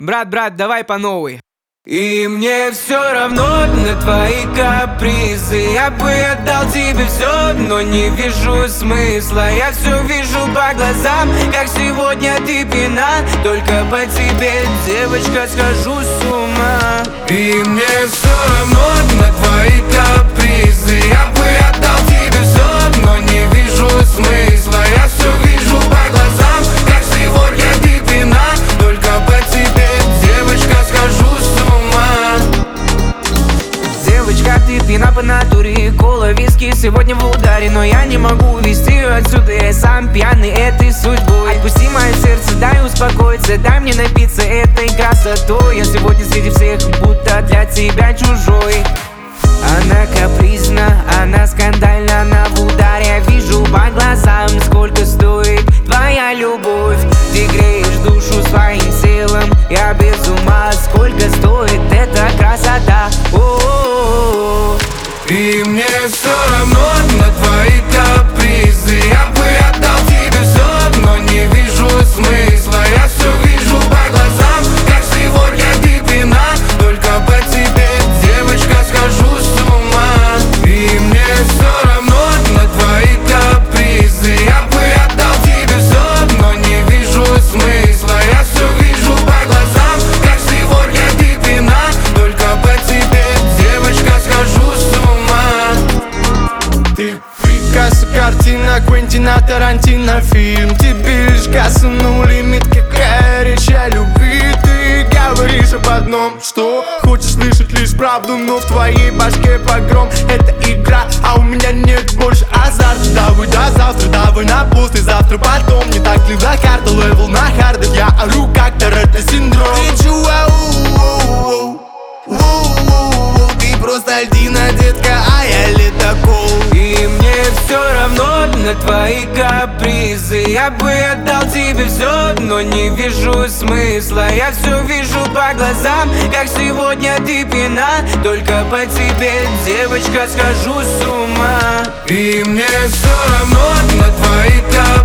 Брат, давай по новой. И мне все равно на твои капризы. Я бы отдал тебе все, но не вижу смысла. Я все вижу по глазам, как сегодня ты пьяна. Только по тебе, девочка, схожу с ума. И мне все равно на твои капризы. Я бы отдал тебе все, но не вижу смысла. Я все вижу по глазам, как сегодня ты пьяна. Только по тебе, девочка, схожу с ума. Девочка, ты пьяна по натуре. Кола, виски сегодня в ударе. Но я не могу увезти ее отсюда. Я сам пьяный этой судьбой. Отпусти мое сердце, дай успокоиться. Дай мне напиться этой красотой. Я сегодня среди всех будто для тебя чужой. Она капризна, она скандальна, она в ударе. Я вижу по глазам, сколько стоит твоя любовь. Ты греешь душу своим телом, я без ума. Сколько стоит эта красота. О-о-о-о. И мне все равно на твои капризы. Я бы отдал тебе все, но не вижу смысла. Я все вижу по глазам, как сегодня ты пьяна. Только по тебе, девочка, схожу с ума. И мне все равно на твои капризы. Я бы отдал тебе все, но не вижу смысла. Я все вижу по глазам, как сегодня ты пьяна. Только по тебе, девочка, схожу с ума. Ты Пикассо, картина Квентина Тарантино, фильм. Тебе лишь касса, ну лимит, какая речь о любви. Ты говоришь об одном, что хочешь слышать лишь правду, но в твоей башке погром. Это игра, а у меня нет больше азарта. Давай до завтра, давай на послезавтра, потом. Не так ли за карта, левел на хардах. Я ору как Торетто синдром. Кричу ау, ты просто льдина, детка, а я ледокол. И мне все равно на твои капризы. Я бы отдал тебе все, но не вижу смысла. Я все вижу по глазам, как сегодня ты пьяна. Только по тебе, девочка, схожу с ума. И мне все равно на твои капризы.